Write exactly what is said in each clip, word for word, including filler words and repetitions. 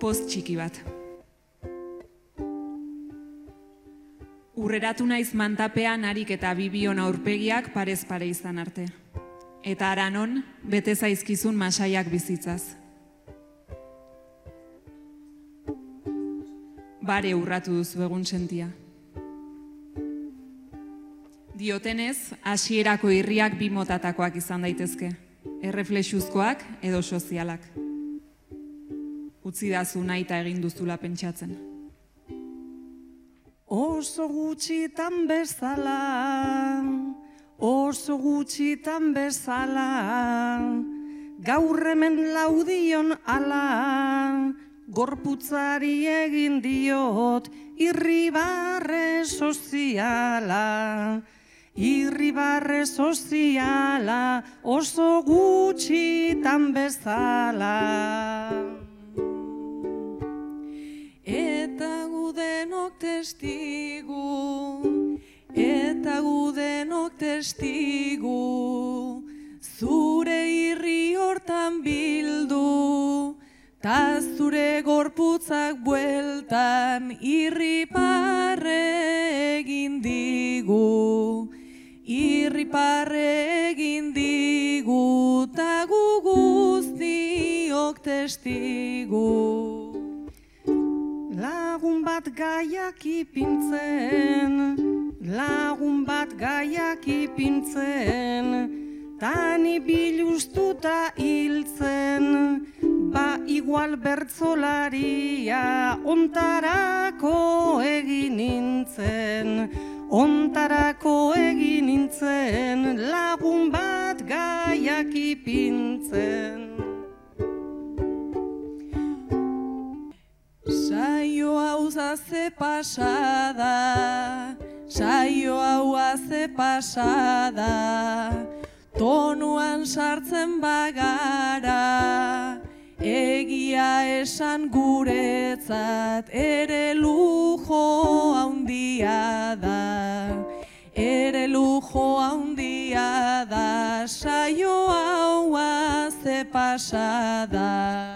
post txiki bat. Urreratu naiz mantapean harik eta bibion aurpegiak parez pare izan arte. Eta haranon, bete zaizkizun masaiak bizitzaz. Bare urratu duzu egun sentia. Diotenez, hasierako irriak bi motatakoak izan daitezke. Erreflexuzkoak edo sozialak. Utzi dazu nahi eta egin duzula pentsatzen. Oso gutxitan bezala, oso gutxitan bezala, gaur hemen laudion ala, gorputzari egin diot irribarre soziala, irribarre soziala, oso gutxitan bezala. Eta gudenok testigu, eta gudenok testigu, zure irri hortan bildu, ta zure gorputzak bueltan irriparre egin digu, irriparre egin digu, ta gu guztiok testigu. Lagun bat gaiak ipintzen, lagun bat gaiak ipintzen, tani biluztuta hiltzen, ba igual bertzolaria ontarako egin nintzen, ontarako egin nintzen, lagun bat gaiak ipintzen. Saio hau haze pasada, saio hau haze pasada, tonuan sartzen bagara, egia esan guretzat ere lujo handia da, ere lujo handia da, saio hau haze pasada.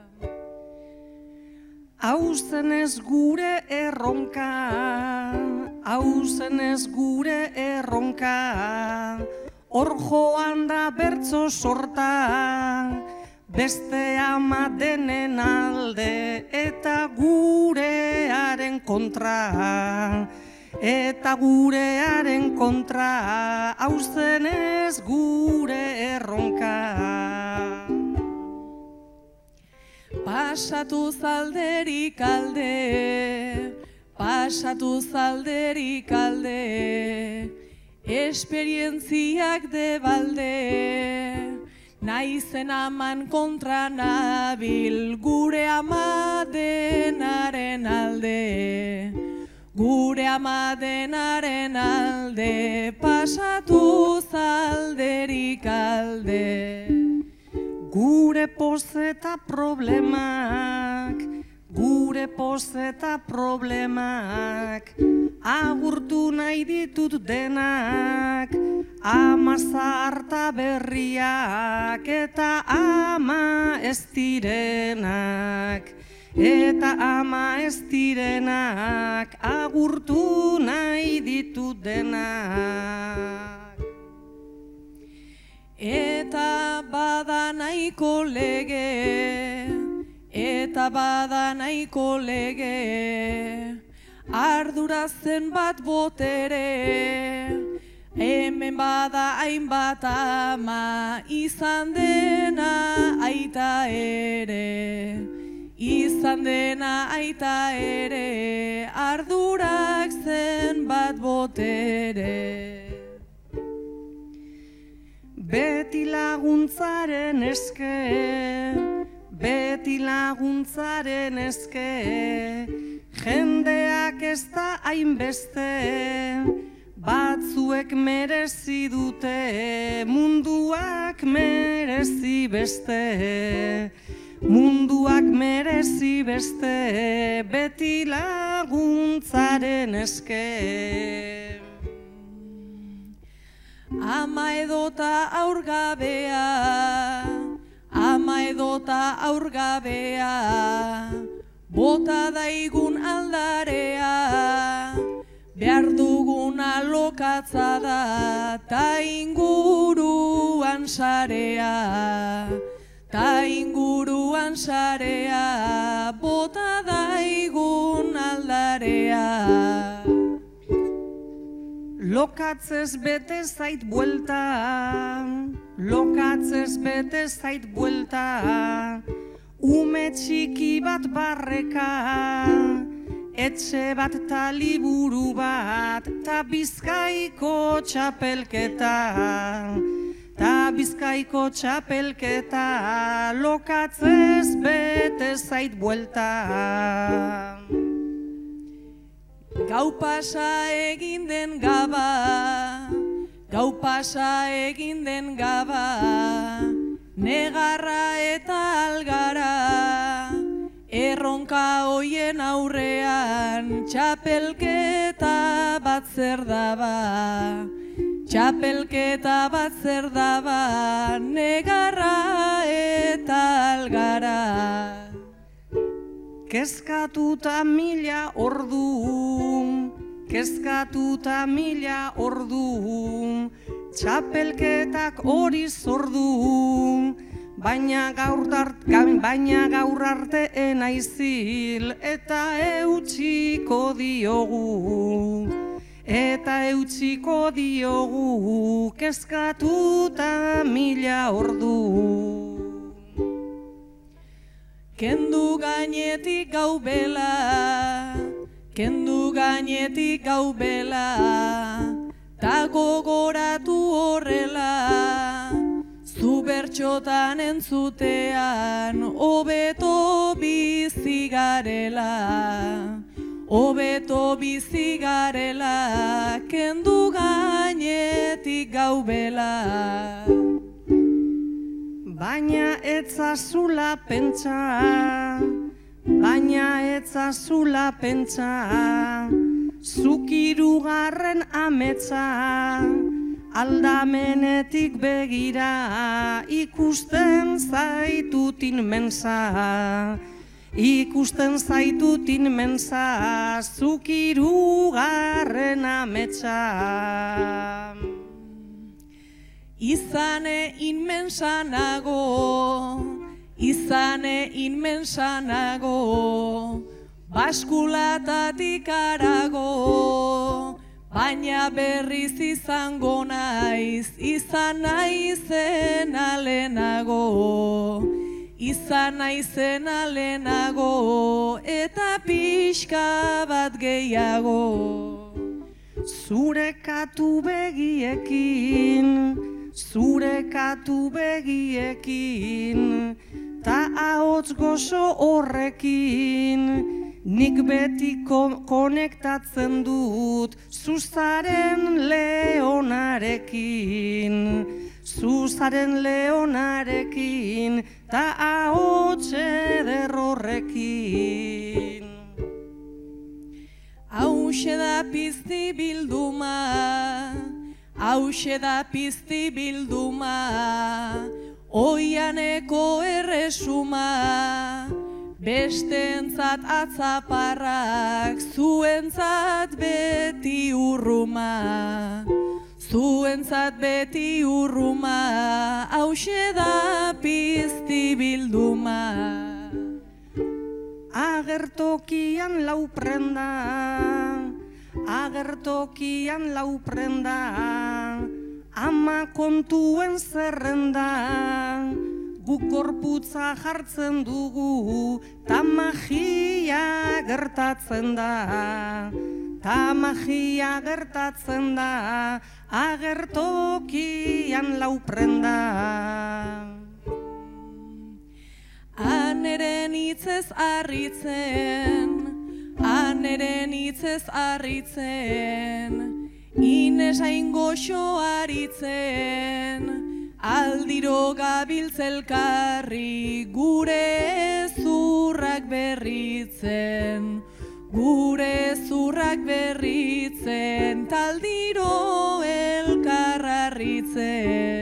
Hau zenez gure erronka, hau zenez gure erronka, hor joan da bertso sorta, beste ama denen alde eta gurearen kontra, eta gurearen kontra, hau zenez gure erronka. Pasatu zalderik alde, pasatu zalderik alde, esperientziak debalde, naizen aman kontra nabil, gure ama denaren alde, gure ama denaren alde, pasatu zalderik alde. Gure pozeta problemak, gure pozeta problemak, agurtu nahi ditut denak, ama zaharta berriak eta ama ez direnak, eta ama ez direnak, agurtu nahi ditut denak. Eta bada nahiko lege, eta bada nahiko lege, ardura zenbat botere, hemen bada hainbat ama, izan dena aita ere, izan dena aita ere, ardurak zenbat botere. Beti laguntzaren eske, beti laguntzaren eske, jendeak ez da hainbeste, batzuek merezi dute, munduak merezi beste, munduak merezi beste, beti laguntzaren eske. Ama edota aurgabea, ama edota aurgabea, bota daigun aldarea, behar duguna lokatza da, ta inguruan sarea, ta inguruan sarea, bota daigun aldarea. Lokatzez bete zait buelta, lokatzez bete zait buelta, ume txiki bat barreka, etxe bat ta liburu bat, ta Bizkaiko txapelketa, ta Bizkaiko txapelketa, lokatzez bete zait buelta. Gau pasa egin den gaba, gau pasa egin den gaba, negarra eta algara, erronka hoien aurrean, txapelketa bat zer daba, txapelketa bat zer daba, negarra eta algara. Kezkatuta mila ordu, kezkatuta mila ordu, txapelketak hori zordu, baina gaur baina gaur arte enaizil eta eutsiko diogu, eta eutsiko diogu, kezkatuta mila ordu. Kendu gainetik gau bela, kendu gainetik gau bela, ta gogoratu horrela, zu bertxotan entzutean, hobeto bizi garela, hobeto bizi garela, kendu gainetik gau bela. Baina etzazula pentsa, baina etzazula pentsa, zuk hirugarren ametsa, aldamenetik begira, ikusten zaitut inmensa, ikusten zaitut inmensa, zuk hirugarren ametsa. Izane inmensanago, izane inmensanago, baskulatatik arago, baina berriz izango naiz, izan naizen alenago, izan naizen alenago, eta pixka bat gehiago. Zure katu begiekin, zure katu begiekin, ta ahots gozo horrekin, nik beti konektatzen dut, zuzaren leonarekin, zuzaren leonarekin, ta ahots eder horrekin. Hauxe da pizti bilduma, hauxe da pizti bilduma, oianeko erresuma, besteentzat atzaparrak, zuentzat beti urruma, zuentzat beti urruma, hauxe da pizti bilduma. Agertokian lau prenda, agertokian lau prenda, ama kontuen zerrenda, guk gorputza jartzen dugu, ta magia gertatzen da, ta magia gertatzen da, agertokian lau prenda. Aneren hitzez harritzen, aneren hitzez harritzen, inesain goxo haritzen, aldiro gabiltzelkarri, gure zurrak berritzen, gure zurrak berritzen, taldiro elkarrarritzen.